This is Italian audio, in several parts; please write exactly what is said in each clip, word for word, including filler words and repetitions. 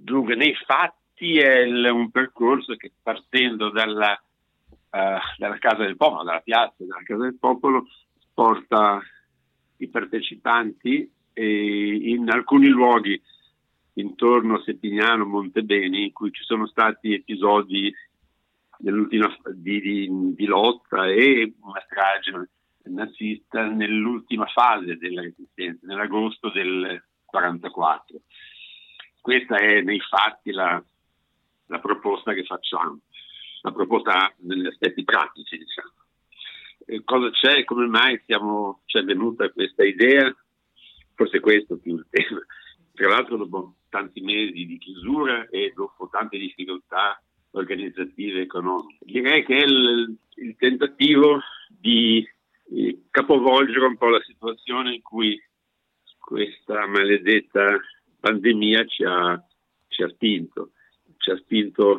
Dunque, nei fatti è il, un percorso che partendo dalla, uh, dalla Casa del Popolo, dalla piazza della Casa del Popolo, porta i partecipanti e in alcuni luoghi intorno a Settignano, Montebeni, in cui ci sono stati episodi dell'ultima di, di, di lotta e una strage nazista nell'ultima fase della resistenza, nell'agosto del quarantaquattro. Questa è nei fatti la, la proposta che facciamo, la proposta negli aspetti pratici, diciamo. E cosa c'è? Come mai siamo, ci è venuta questa idea? Forse questo più il tema. Tra l'altro dopo tanti mesi di chiusura e dopo tante difficoltà organizzative e economiche. Direi che è il, il tentativo di eh, capovolgere un po' la situazione in cui questa maledetta pandemia ci ha, ci ha spinto. Ci ha spinto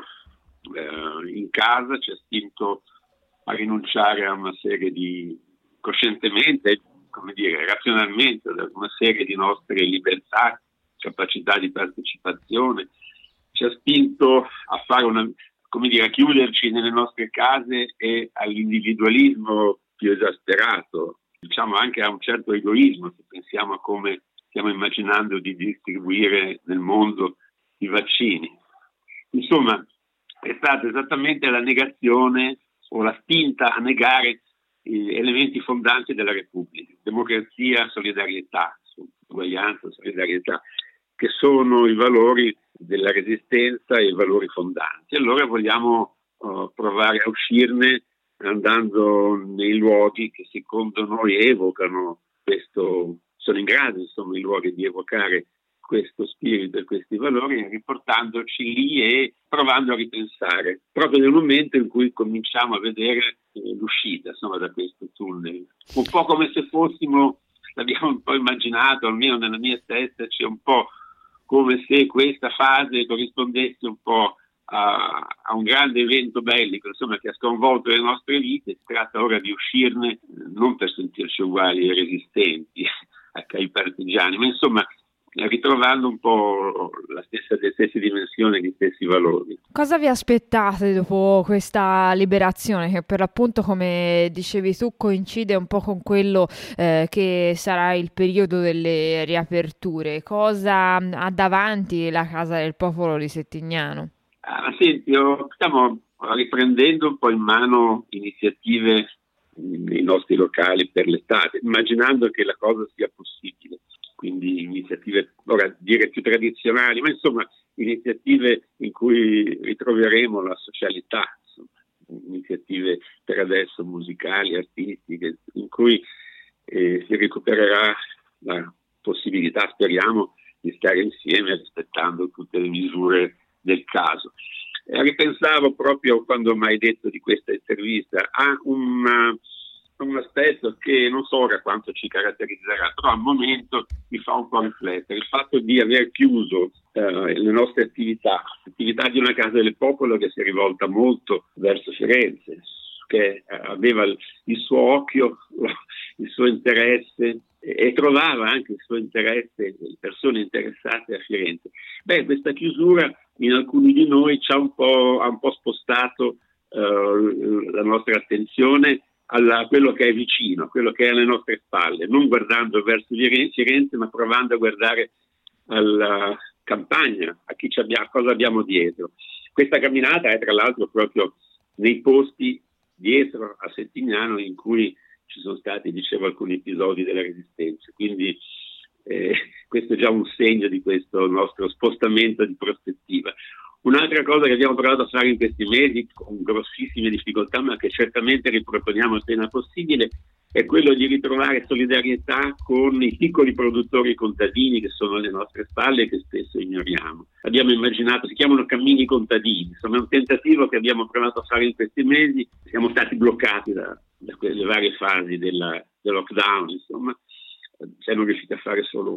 eh, in casa, ci ha spinto a rinunciare a una serie di, coscientemente, come dire, razionalmente, ad una serie di nostre libertà, capacità di partecipazione, ci ha spinto a fare una, come dire, a chiuderci nelle nostre case e all'individualismo più esasperato, diciamo anche a un certo egoismo, se pensiamo a come stiamo immaginando di distribuire nel mondo i vaccini. Insomma, è stata esattamente la negazione o la spinta a negare gli elementi fondanti della Repubblica, democrazia, solidarietà, uguaglianza, solidarietà, che sono i valori della resistenza e i valori fondanti. Allora vogliamo uh, provare a uscirne andando nei luoghi che secondo noi evocano questo, sono in grado, insomma, i luoghi di evocare questo spirito e questi valori, riportandoci lì e provando a ripensare, proprio nel momento in cui cominciamo a vedere eh, l'uscita, insomma, da questo tunnel. Un po' come se fossimo, l'abbiamo un po' immaginato, almeno nella mia testa, c'è un po' come se questa fase corrispondesse un po' a, a un grande evento bellico, insomma, che ha sconvolto le nostre vite. Si tratta ora di uscirne, non per sentirci uguali e resistenti ai partigiani, ma insomma ritrovando un po' la stessa, le stesse dimensioni, gli stessi valori. Cosa vi aspettate dopo questa liberazione, che per l'appunto, come dicevi tu, coincide un po' con quello eh, che sarà il periodo delle riaperture? Cosa ha davanti la Casa del Popolo di Settignano? Ah, senti, io, stiamo riprendendo un po' in mano iniziative nei nostri locali per l'estate, immaginando che la cosa sia possibile. Quindi iniziative, ora dire più tradizionali, ma insomma iniziative in cui ritroveremo la socialità, insomma, iniziative per adesso musicali, artistiche, in cui eh, si recupererà la possibilità, speriamo, di stare insieme rispettando tutte le misure del caso. E ripensavo proprio quando mi hai detto di questa intervista a una un aspetto che non so ora quanto ci caratterizzerà, però al momento mi fa un po' riflettere il fatto di aver chiuso eh, le nostre attività, l'attività di una Casa del Popolo che si è rivolta molto verso Firenze, che eh, aveva il, il suo occhio, il suo interesse e, e trovava anche il suo interesse, le persone interessate a Firenze. Beh, questa chiusura in alcuni di noi ci ha un po', ha un po' spostato eh, la nostra attenzione a quello che è vicino, quello che è alle nostre spalle, non guardando verso Firenze, ma provando a guardare alla campagna, a chi ci abbiamo, a cosa abbiamo dietro. Questa camminata è tra l'altro proprio nei posti dietro a Settignano in cui ci sono stati, dicevo, alcuni episodi della Resistenza, quindi eh, questo è già un segno di questo nostro spostamento di prospettiva. Un'altra cosa che abbiamo provato a fare in questi mesi con grossissime difficoltà, ma che certamente riproponiamo appena possibile, è quello di ritrovare solidarietà con i piccoli produttori contadini che sono alle nostre spalle e che spesso ignoriamo. Abbiamo immaginato, si chiamano cammini contadini, insomma è un tentativo che abbiamo provato a fare in questi mesi, siamo stati bloccati da, da quelle varie fasi della, del lockdown, insomma, siamo riusciti a fare solo un,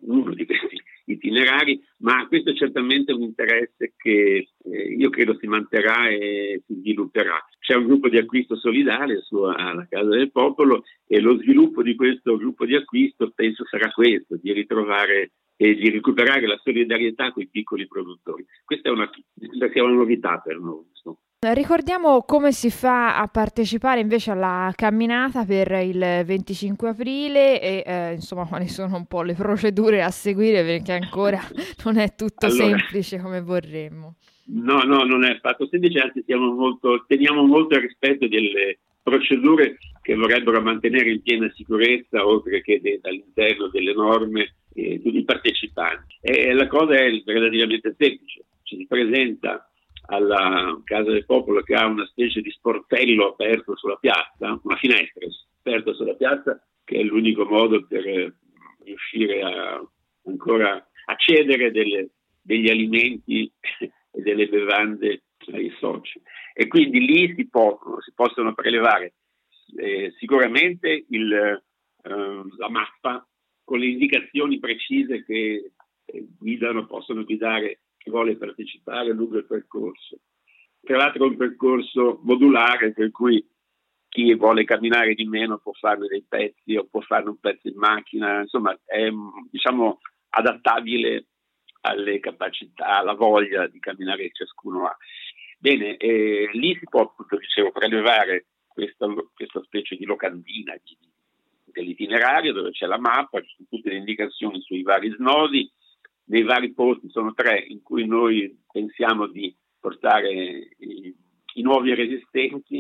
uno di questi itinerari, ma questo è certamente un interesse che eh, io credo si manterrà e si svilupperà. C'è un gruppo di acquisto solidale su, alla Casa del Popolo, e lo sviluppo di questo gruppo di acquisto penso sarà questo, di ritrovare e di recuperare la solidarietà con i piccoli produttori. Questa è una, è una novità per noi. Insomma. Ricordiamo come si fa a partecipare invece alla camminata per il venticinque aprile e eh, insomma quali sono un po' le procedure a seguire, perché ancora non è tutto allora, semplice come vorremmo. No, no, non è affatto semplice, anzi siamo molto, teniamo molto al rispetto delle procedure che vorrebbero mantenere in piena sicurezza, oltre che de, all'interno delle norme, eh, tutti i partecipanti. E la cosa è relativamente semplice, ci si presenta alla Casa del Popolo, che ha una specie di sportello aperto sulla piazza, una finestra aperta sulla piazza, che è l'unico modo per eh, riuscire a ancora accedere delle, degli alimenti e delle bevande ai soci. E quindi lì si possono, si possono prelevare eh, sicuramente il, eh, la mappa con le indicazioni precise che eh, guidano, possono guidare chi vuole partecipare lungo il percorso. Tra l'altro è un percorso modulare, per cui chi vuole camminare di meno può farne dei pezzi o può farne un pezzo in macchina, insomma è diciamo adattabile alle capacità, alla voglia di camminare che ciascuno ha. Bene, eh, lì si può, appunto, dicevo, prelevare questa, questa specie di locandina di, dell'itinerario, dove c'è la mappa, ci sono tutte le indicazioni sui vari snodi. Nei vari posti sono tre in cui noi pensiamo di portare i, i nuovi resistenti,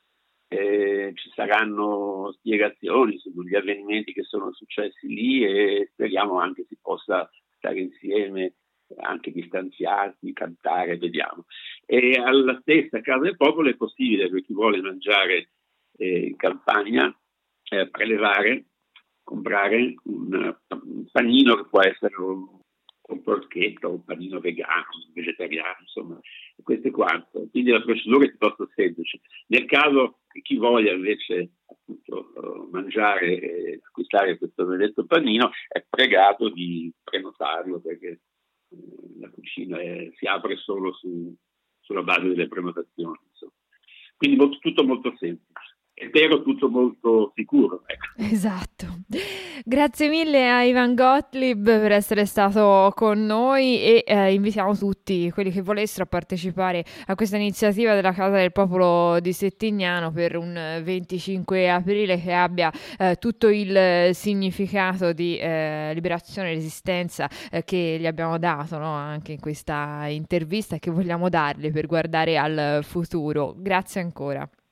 eh, ci saranno spiegazioni sugli avvenimenti che sono successi lì e speriamo anche si possa stare insieme, anche distanziati, cantare, vediamo. E alla stessa Casa del Popolo è possibile, per chi vuole mangiare eh, in campagna, eh, prelevare, comprare un, un panino che può essere un un porchetto, un panino vegano, vegetariano, insomma, questo è quanto. Quindi la procedura è piuttosto semplice. Nel caso che chi voglia invece appunto mangiare e acquistare questo benedetto panino, è pregato di prenotarlo, perché eh, la cucina è, si apre solo su, sulla base delle prenotazioni. Insomma. Quindi molto, tutto molto semplice. E spero tutto molto sicuro. Ecco. Esatto. Grazie mille a Ivan Gottlieb per essere stato con noi e eh, invitiamo tutti quelli che volessero a partecipare a questa iniziativa della Casa del Popolo di Settignano per un venticinque aprile che abbia eh, tutto il significato di eh, liberazione e resistenza eh, che gli abbiamo dato, no? Anche in questa intervista, che vogliamo darle per guardare al futuro. Grazie ancora.